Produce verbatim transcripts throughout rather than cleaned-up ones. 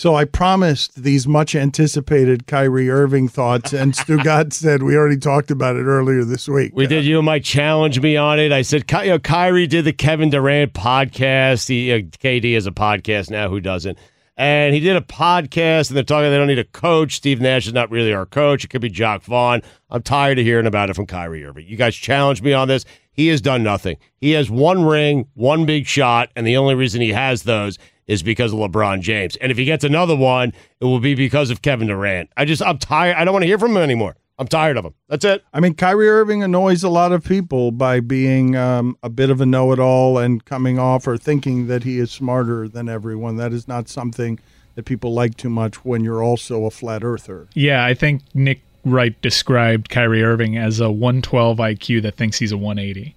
So I promised these much-anticipated Kyrie Irving thoughts, and Stugat said we already talked about it earlier this week. We did. You might challenge me on it. I said, you know, Kyrie did the Kevin Durant podcast. He, uh, K D has a podcast now. Who doesn't? And he did a podcast, and they're talking they don't need a coach. Steve Nash is not really our coach. It could be Jacque Vaughn. I'm tired of hearing about it from Kyrie Irving. You guys challenged me on this. He has done nothing. He has one ring, one big shot, and the only reason he has those is because of LeBron James. And if he gets another one, it will be because of Kevin Durant. I just, I'm tired. I don't want to hear from him anymore. I'm tired of him. That's it. I mean, Kyrie Irving annoys a lot of people by being um, a bit of a know-it-all and coming off or thinking that he is smarter than everyone. That is not something that people like too much when you're also a flat earther. Yeah, I think Nick Wright described Kyrie Irving as a one twelve I Q that thinks he's a one eighty.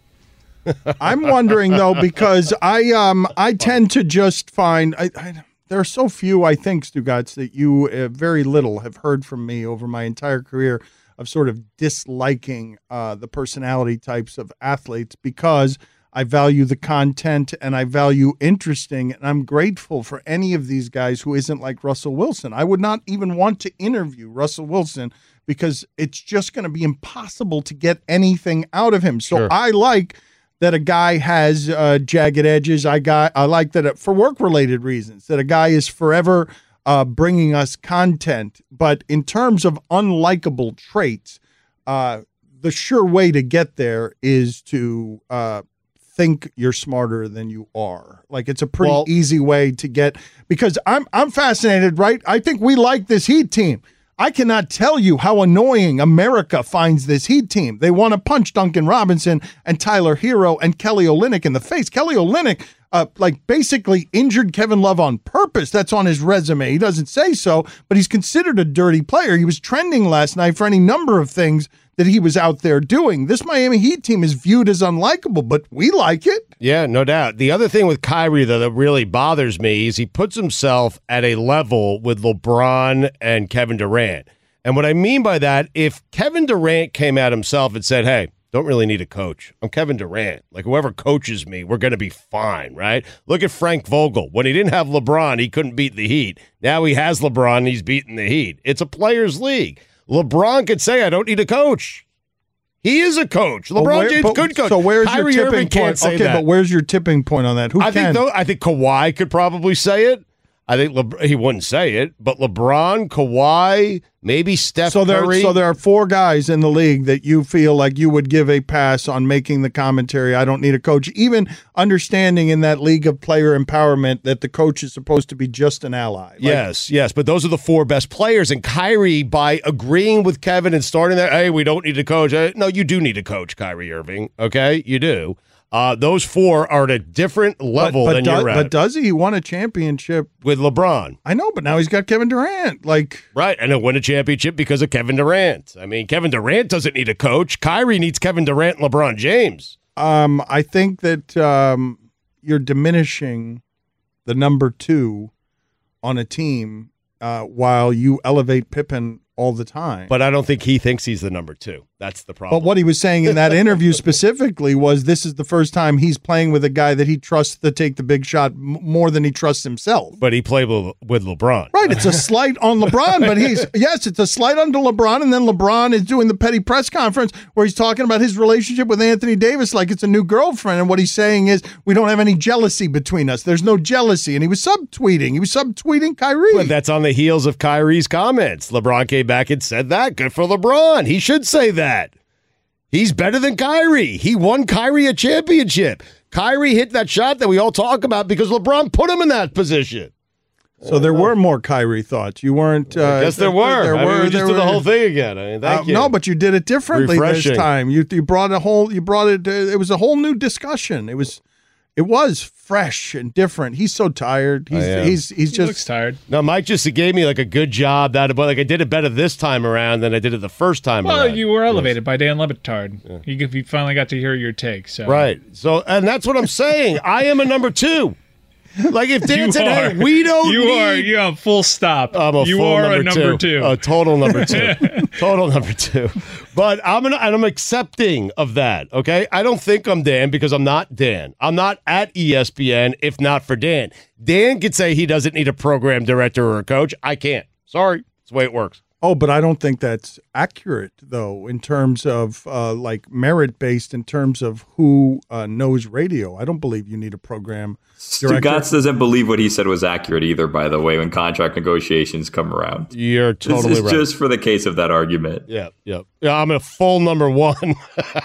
I'm wondering, though, because I um I tend to just find I, I, there are so few, I think, Stugotz, that you uh, very little have heard from me over my entire career of sort of disliking uh, the personality types of athletes because I value the content and I value interesting, and I'm grateful for any of these guys who isn't like Russell Wilson. I would not even want to interview Russell Wilson because it's just going to be impossible to get anything out of him. So Sure. I like that a guy has uh, jagged edges. I got. I like that it, for work-related reasons, that a guy is forever uh, bringing us content. But in terms of unlikable traits, uh, the sure way to get there is to uh, think you're smarter than you are. Like, it's a pretty Well- easy way to get, because I'm I'm fascinated, right? I think we like this Heat team. I cannot tell you how annoying America finds this Heat team. They want to punch Duncan Robinson and Tyler Hero and Kelly Olynyk in the face. Kelly Olynyk, uh, like, basically injured Kevin Love on purpose. That's on his resume. He doesn't say so, but he's considered a dirty player. He was trending last night for any number of things that he was out there doing. This Miami Heat team is viewed as unlikable, but we like it. Yeah, no doubt. The other thing with Kyrie, though, that really bothers me is he puts himself at a level with LeBron and Kevin Durant. And what I mean by that, if Kevin Durant came out himself and said, hey, don't really need a coach. I'm Kevin Durant. Like, whoever coaches me, we're going to be fine, right? Look at Frank Vogel. When he didn't have LeBron, he couldn't beat the Heat. Now he has LeBron, and he's beating the Heat. It's a players' league. LeBron could say, I don't need a coach. He is a coach. LeBron Well, where- James but- could coach. So where's Kyrie your tipping Irving can't point? say Okay, that. but where's your tipping point on that? Who I can? think though, I think Kawhi could probably say it. I think Le- he wouldn't say it, but LeBron, Kawhi, maybe Steph So there, Curry. so there are four guys in the league that you feel like you would give a pass on making the commentary. I don't need a coach, even understanding in that league of player empowerment that the coach is supposed to be just an ally. Like, Yes, yes, but those are the four best players. And Kyrie, by agreeing with Kevin and starting there, hey, we don't need a coach. Uh, No, you do need a coach, Kyrie Irving. Okay, you do. Uh, those four are at a different but, level but, than do- you're at but does he? He won a championship. with LeBron. I know, but now he's got Kevin Durant. Like, Right, and he'll win a championship because of Kevin Durant. I mean, Kevin Durant doesn't need a coach. Kyrie needs Kevin Durant and LeBron James. um, I think that um, you're diminishing the number two on a team uh, while you elevate Pippen all the time. But I don't think he thinks he's the number two. That's the problem. But what he was saying in that interview specifically was this is the first time he's playing with a guy that he trusts to take the big shot m- more than he trusts himself. But he played with, with LeBron. Right, it's a slight on LeBron, but he's, yes, it's a slight onto LeBron, and then LeBron is doing the petty press conference where he's talking about his relationship with Anthony Davis like it's a new girlfriend, and what he's saying is we don't have any jealousy between us. There's no jealousy, and he was subtweeting. He was subtweeting Kyrie. But that's on the heels of Kyrie's comments. LeBron came back and said that. Good for LeBron. He should say that. He's better than Kyrie. He won Kyrie a championship. Kyrie hit that shot that we all talk about because LeBron put him in that position. So there were more Kyrie thoughts. You weren't. Uh, I guess there were. There I mean, were. we just there did the were- whole thing again. I mean, thank Uh, you. No, but you did it differently Refreshing. this time. You you brought a whole. You brought it. Uh, it was a whole new discussion. It was, it was fresh and different. He's so tired. He's I am. he's he's He just looks tired. No, Mike just gave me like a good job. That, but like I did it better this time around than I did it the first time Well, around. you were elevated by Dan Lebitard. You, you finally got to hear your take. So Right. So, and that's what I'm saying. I am a number two. Like if Dan You said, are. "Hey, we don't You need," are. You are full stop. I'm a you full are number a number two. A total number two. Total number two. But I'm gonna, and I'm accepting of that. Okay, I don't think I'm Dan because I'm not Dan. I'm not at E S P N if not for Dan. Dan could say he doesn't need a program director or a coach. I can't. Sorry, it's the way it works. Oh, but I don't think that's accurate, though, in terms of uh, like merit-based, in terms of who uh, knows radio. I don't believe you need a program director. Stugotz doesn't believe what he said was accurate either, by the way, when contract negotiations come around. You're totally this is right. just for the case of that argument. Yeah, yeah. Yeah, I'm a full number one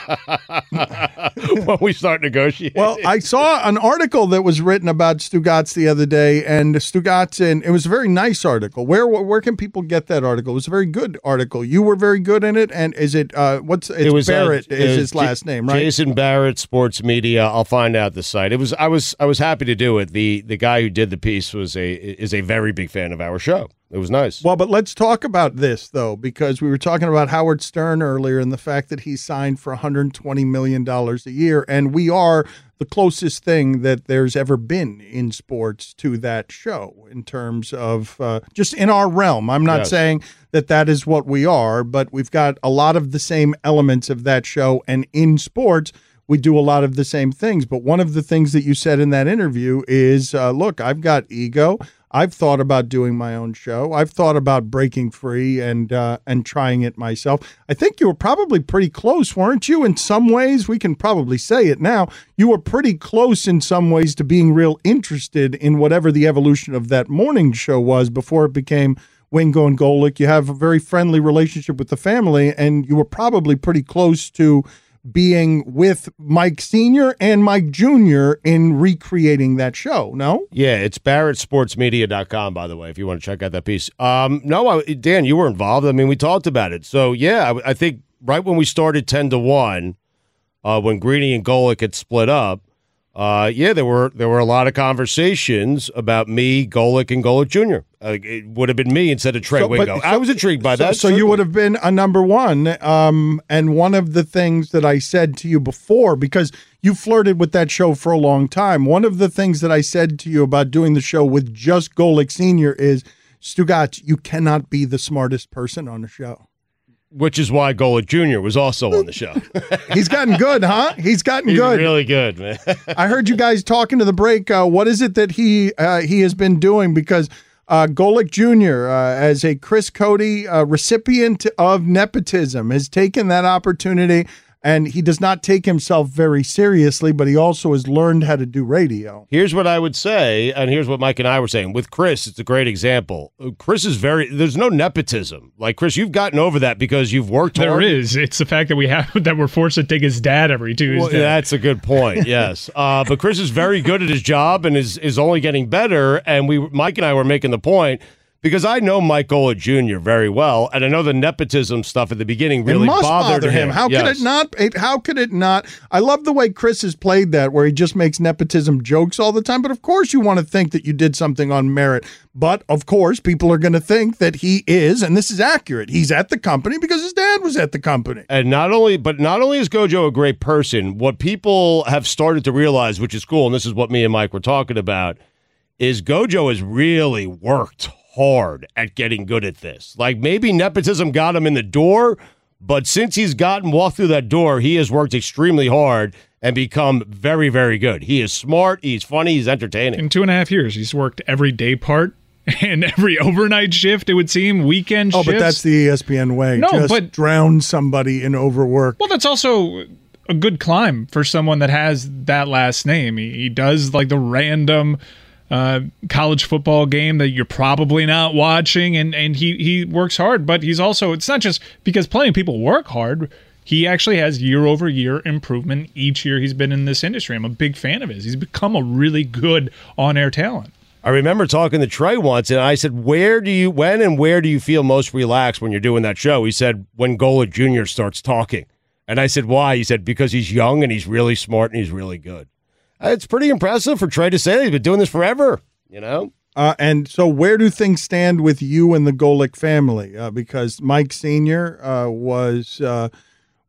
when we start negotiating. Well, I saw an article that was written about Stugotz the other day, and Stugotz, and it was a very nice article. Where where can people get that article? It was a very good article. You were very good in it, and is it uh, what's it's it was Barrett uh, is uh, his last name, right? Jason Barrett, Sports Media. I'll find out the site. It was I was I was happy to do it. The the guy who did the piece was a is a very big fan of our show. It was nice. Well, but let's talk about this, though, because we were talking about Howard Stern earlier and the fact that he signed for one hundred twenty million dollars a year, and we are the closest thing that there's ever been in sports to that show in terms of uh, just in our realm. I'm not Yes. saying that that is what we are, but we've got a lot of the same elements of that show, and in sports, we do a lot of the same things. But one of the things that you said in that interview is, uh, look, I've got ego. I've thought about doing my own show. I've thought about breaking free and uh, and trying it myself. I think you were probably pretty close, weren't you? In some ways, we can probably say it now. You were pretty close in some ways to being real interested in whatever the evolution of that morning show was before it became Wingo and Golic. You have a very friendly relationship with the family, and you were probably pretty close to being with Mike Senior and Mike Junior in recreating that show, no? Yeah, it's barrett sports media dot com, by the way, if you want to check out that piece. Um, no, I, Dan, you were involved. I mean, we talked about it. So, yeah, I, I think right when we started ten to one, uh, when Greeny and Golic had split up, uh, yeah, there were there were a lot of conversations about me, Golic, and Golic Junior Uh, it would have been me instead of Trey So, but- Wingo. I was intrigued by so, that. So you would have been a number one. Um, and one of the things that I said to you before, because you flirted with that show for a long time, one of the things that I said to you about doing the show with just Golic Senior is, Stugotz, you cannot be the smartest person on the show. Which is why Golic Junior was also on the show. He's gotten good, huh? He's gotten He's good. really good, man. I heard you guys talking to the break. Uh, what is it that he uh, he has been doing? Because uh, Golic Junior, uh, as a Chris Cody uh, recipient of nepotism, has taken that opportunity, and he does not take himself very seriously, but he also has learned how to do radio. Here's what I would say, and here's what Mike and I were saying. With Chris, it's a great example. Chris is very, there's no nepotism. Like, Chris, you've gotten over that because you've worked There hard. is. It's the fact that we have that we're forced to take his dad every Tuesday. Well, that's a good point, yes. Uh, but Chris is very good at his job and is, is only getting better. And we, Mike and I were making the point, because I know Mike Golic Junior very well, and I know the nepotism stuff at the beginning really it must bothered bother him. him. How Yes. could it not? it- How could it not? I love the way Chris has played that, where he just makes nepotism jokes all the time. But of course, you want to think that you did something on merit. But of course, people are going to think that he is, and this is accurate. He's at the company because his dad was at the company. And not only, but not only is Gojo a great person, what people have started to realize, which is cool, and this is what me and Mike were talking about, is Gojo has really worked hard at getting good at this. Like, maybe nepotism got him in the door, but since he's gotten walked through that door, he has worked extremely hard and become very, very good. He is smart, he's funny, he's entertaining. In two and a half years, he's worked every day part and every overnight shift, it would seem, weekend Oh, shifts. but that's the E S P N way. No, just but- drown somebody in overwork. Well, that's also a good climb for someone that has that last name. He, he does like the random uh, college football game that you're probably not watching, and, and he, he works hard, but he's also, it's not just because plenty of people work hard. He actually has year over year improvement each year he's been in this industry. I'm a big fan of his. He's become a really good on-air talent. I remember talking to Trey once, and I said, where do you, when and where do you feel most relaxed when you're doing that show? He said, when Golic Junior starts talking. And I said, why? He said, because he's young and he's really smart and he's really good. It's pretty impressive for Trey to say that. He's been doing this forever, you know? Uh, and so where do things stand with you and the Golic family? Uh, because Mike Senior uh, was uh,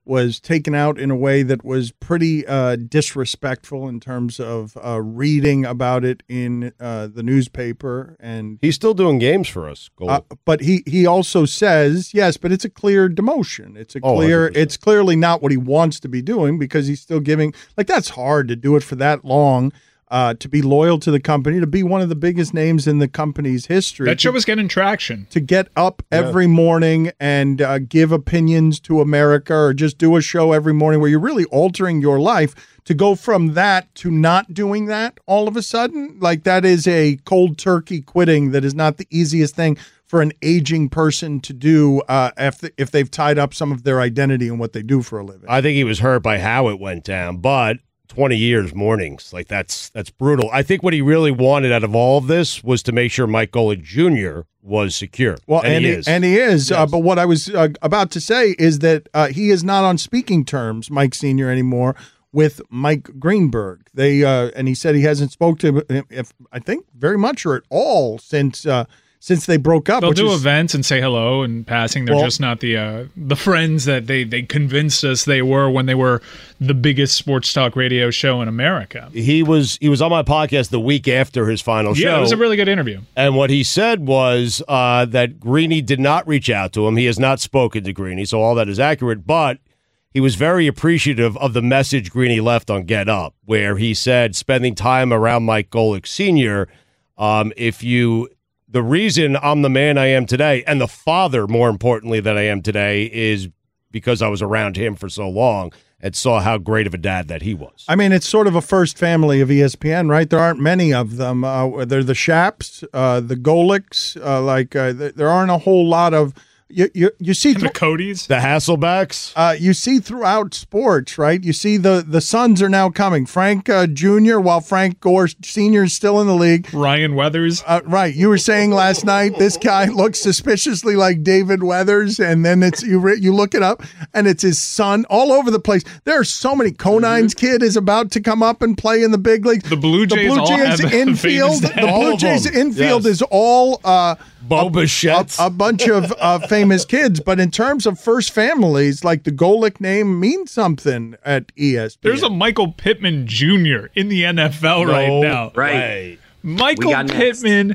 was taken out in a way that was pretty uh, disrespectful in terms of uh, reading about it in uh, the newspaper. And He's still doing games for us. Goal. uh, but he he also says yes, but it's a clear demotion. It's a Oh, clear. one hundred percent. It's clearly not what he wants to be doing because he's still giving. Like that's hard to do it for that long. Uh, to be loyal to the company, to be one of the biggest names in the company's history. That show to, was getting traction. to get up every morning and uh, give opinions to America, or just do a show every morning where you're really altering your life. To go from that to not doing that all of a sudden, like that is a cold turkey quitting. That is not the easiest thing for an aging person to do uh, if if they've tied up some of their identity in what they do for a living. I think he was hurt by how it went down, but twenty years mornings, like that's that's brutal. I think what he really wanted out of all of this was to make sure Mike Golic Junior was secure. Well, and, and he he is. and he is. Uh, Yes. but what I was uh, about to say is that uh, he is not on speaking terms, Mike Senior anymore, with Mike Greenberg. They uh, and he said he hasn't spoke to him, if I think, very much or at all since uh, since they broke up. They'll which do is, events and say hello and passing. They're Well- just not the uh, the friends that they, they convinced us they were when they were the biggest sports talk radio show in America. he was he was on my podcast the week after his final show. Yeah, it was a really good interview. And what he said was uh, that Greeny did not reach out to him. He has not spoken to Greeny, so all that is accurate. But he was very appreciative of the message Greeny left on Get Up, where he said, spending time around Mike Golic Senior, um, if you, the reason I'm the man I am today, and the father, more importantly, that I am today, is because I was around him for so long and saw how great of a dad that he was. I mean, it's sort of a first family of E S P N, right? There aren't many of them. Uh, they're the Shaps, uh, the Golics. Uh, like uh, th- there aren't a whole lot of. You you, you see The thro- Codys. The Hasselbacks? uh, you see throughout sports, right? You see the the sons are now coming. Frank uh, Junior, while Frank Gore Senior is still in the league. Ryan Weathers. Uh, right, you were saying last night this guy looks suspiciously like David Weathers, and then it's you re- you look it up, and it's his son all over the place. There are so many. Conine's kid is about to come up and play in the big leagues. The Blue Jays the Blue all Jays have infield, famous the dads. All Blue of Jays them, infield yes. is all uh, Bo a, Bichette. a bunch of uh, famous kids. But in terms of first families, like the Golic name means something at E S P N. There's a Michael Pittman Junior in the N F L right No now. Right. way. Michael We got next. Pittman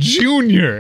Junior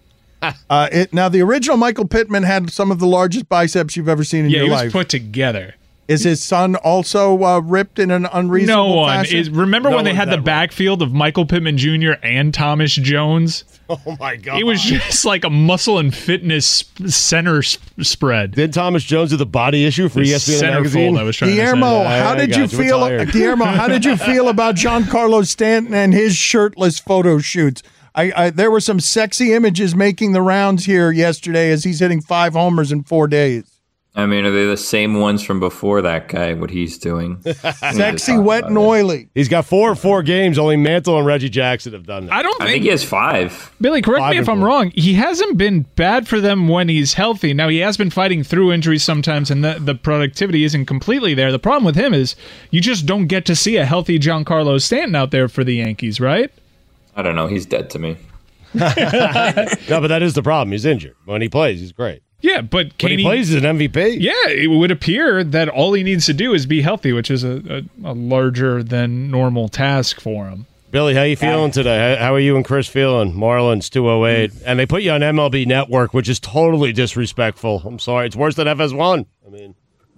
Uh, it, now, the original Michael Pittman had some of the largest biceps you've ever seen in Yeah, your he was life. put together. Is his son also uh, ripped in an unreasonable No one fashion? is. Remember No when they one's had the that backfield of Michael Pittman Junior and Thomas Jones? Oh, my God. It was just like a muscle and fitness sp- center sp- spread. Did Thomas Jones do the body issue for E S P N magazine? Centerfold, I was trying Guillermo, to say. how I did got you you. We're feel? tired. Guillermo, how did you feel about Giancarlo Stanton and his shirtless photo shoots? I, I there were some sexy images making the rounds here yesterday as he's hitting five homers in four days. I mean, are they the same ones from before that guy, what he's doing? Sexy, wet, and oily. He's got four or four games. Only Mantle and Reggie Jackson have done that. I don't I think, think he has five. Billy, correct Five me if and I'm four. wrong. He hasn't been bad for them when he's healthy. Now, he has been fighting through injuries sometimes, and the, the productivity isn't completely there. The problem with him is you just don't get to see a healthy Giancarlo Stanton out there for the Yankees, right? I don't know. He's dead to me. No, but that is the problem. He's injured. When he plays, he's great. Yeah, but When can he he plays, he's an M V P. Yeah, it would appear that all he needs to do is be healthy, which is a, a, a larger than normal task for him. Billy, how you feeling today? How how are you and Chris feeling? Marlins two oh eight. And they put you on M L B Network, which is totally disrespectful. I'm sorry. It's worse than F S one. I mean,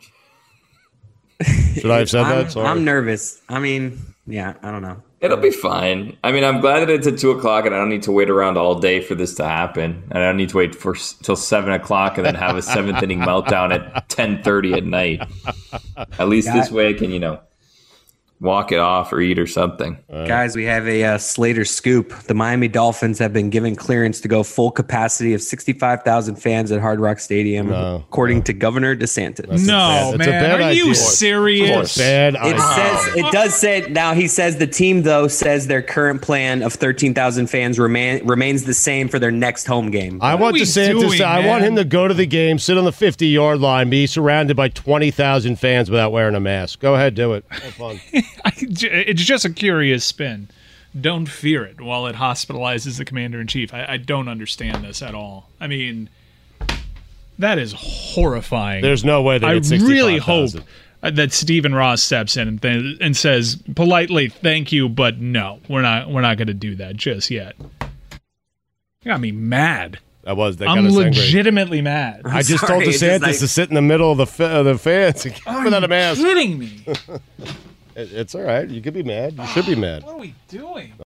should I have said I'm, that? Sorry. I'm nervous. I mean, yeah, I don't know. It'll be fine. I mean, I'm glad that it's at two o'clock and I don't need to wait around all day for this to happen. And I don't need to wait for till seven o'clock and then have a seventh inning meltdown at ten thirty at night. At least Got this it. way I can, you know, walk it off or eat or something. Guys, we have a uh, Slater scoop. The Miami Dolphins have been given clearance to go full capacity of sixty-five thousand fans at Hard Rock Stadium, No, according to Governor DeSantis. No, bad- that's a man. bad Are you idea. serious? Bad It idea. says it does say now. He says the team though says their current plan of thirteen thousand fans remain remains the same for their next home game. I want are we DeSantis. doing, to, I want man? him to go to the game, sit on the fifty-yard line, be surrounded by twenty thousand fans without wearing a mask. Go ahead, do it. Have fun. I, it's just a curious spin. Don't fear it while it hospitalizes the commander in chief. I, I don't understand this at all. I mean, That is horrifying. There's no way they I get sixty-five really hope thousand. that Stephen Ross steps in and, th- and says politely, "Thank you, but no, we're not. We're not going to do that just yet." You got me mad. That was. That I'm got us angry. legitimately mad. I just sorry, told it's DeSantis just like- to sit in the middle of the fa- of the fans without a mask. Kidding me? It- It's all right. You could be mad. You should be mad. What are we doing?